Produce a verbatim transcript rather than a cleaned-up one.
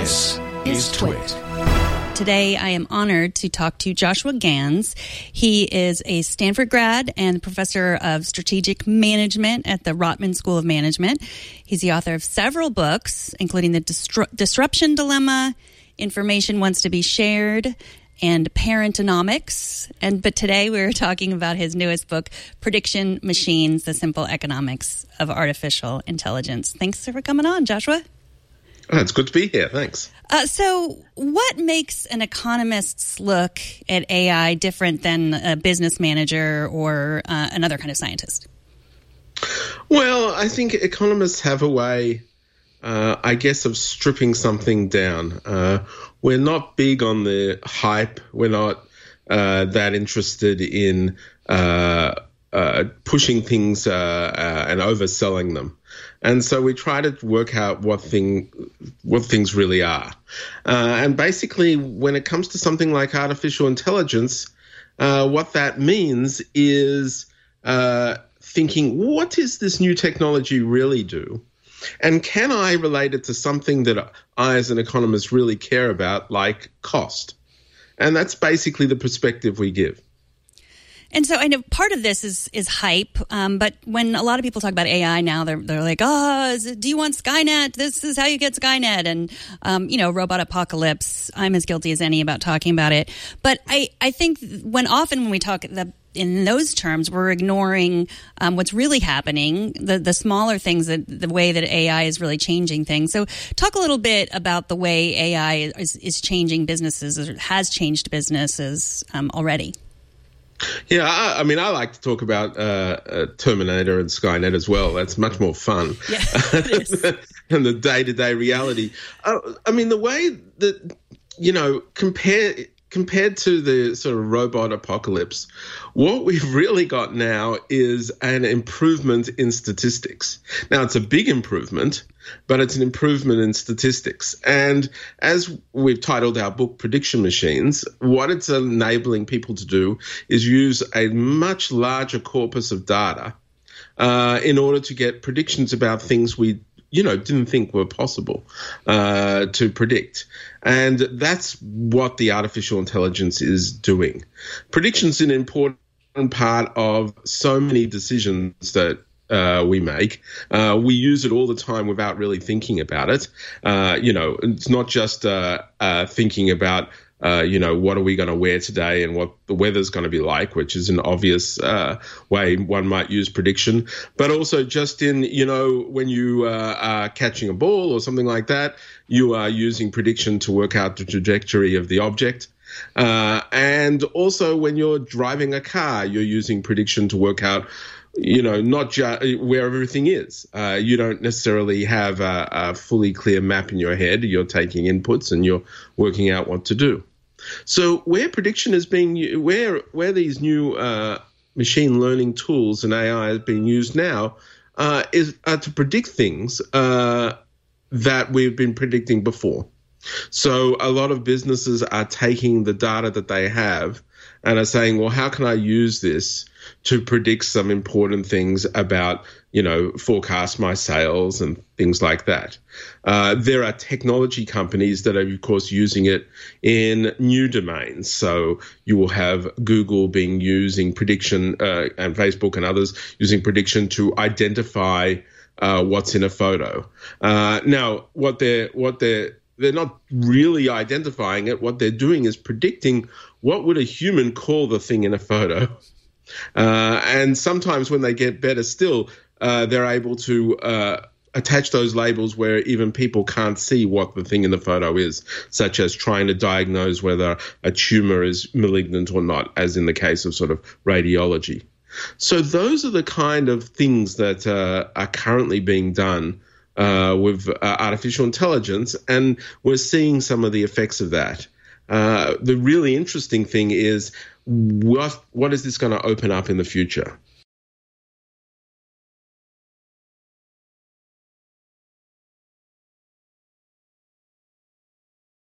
This is Twit. Today, I am honored to talk to Joshua Gans. He is a Stanford grad and professor of strategic management at the Rotman School of Management. He's the author of several books, including The Distru- Disruption Dilemma, Information Wants to be Shared, and Parentonomics. And but today we're talking about his newest book, Prediction Machines: The Simple Economics of Artificial Intelligence. Thanks for coming on, Joshua. Oh, it's good to be here. Thanks. Uh, so what makes an economist's look at A I different than a business manager or uh, another kind of scientist? Well, I think economists have a way, uh, I guess, of stripping something down. Uh, we're not big on the hype. We're not uh, that interested in uh, uh, pushing things uh, uh, and overselling them. And so we try to work out what thing, what things really are. Uh, and basically, when it comes to something like artificial intelligence, uh, what that means is uh, thinking, what does this new technology really do? And can I relate it to something that I, as an economist, really care about, like cost? And that's basically the perspective we give. And so I know part of this is is hype, um, but when a lot of people talk about A I now, they're they're like, oh, is it, do you want Skynet? This is how you get Skynet. And, um, you know, robot apocalypse, I'm as guilty as any about talking about it. But I, I think when often when we talk the, in those terms, we're ignoring um, what's really happening, the, the smaller things, that the way that A I is really changing things. So talk a little bit about the way A I is, is changing businesses, or has changed businesses um, already. Yeah, I, I mean, I like to talk about uh, uh, Terminator and Skynet as well. That's much more fun yeah, it is. than the day-to-day reality. Uh, I mean, the way that, you know, compare, compared to the sort of robot apocalypse, what we've really got now is an improvement in statistics. Now, it's a big improvement, but it's an improvement in statistics. And as we've titled our book, Prediction Machines, what it's enabling people to do is use a much larger corpus of data uh, in order to get predictions about things we you know, didn't think were possible uh, to predict. And that's what the artificial intelligence is doing. Prediction's an important part of so many decisions that Uh, we make. Uh, we use it all the time without really thinking about it. Uh, you know, it's not just uh, uh, thinking about, uh, you know, what are we going to wear today and what the weather's going to be like, which is an obvious uh, way one might use prediction, but also just in, you know, when you uh, are catching a ball or something like that, you are using prediction to work out the trajectory of the object. Uh, and also when you're driving a car, you're using prediction to work out, you know, not just where everything is. Uh, you don't necessarily have a, a fully clear map in your head. You're taking inputs and you're working out what to do. So where prediction is being, where where these new uh, machine learning tools and A I is being used now uh, is uh, to predict things uh, that we've been predicting before. So a lot of businesses are taking the data that they have and are saying, well, how can I use this to predict some important things about, you know, forecast my sales and things like that. Uh, there are technology companies that are, of course, using it in new domains. So you will have Google being using prediction uh, and Facebook and others using prediction to identify uh, what's in a photo. Uh, now, what they're what they're they're not really identifying it. What they're doing is predicting what would a human call the thing in a photo. Uh, and sometimes when they get better still, uh, they're able to uh, attach those labels where even people can't see what the thing in the photo is, such as trying to diagnose whether a tumor is malignant or not, as in the case of sort of radiology. So those are the kind of things that uh, are currently being done uh, with uh, artificial intelligence, and we're seeing some of the effects of that. Uh, the really interesting thing is what what is this going to open up in the future?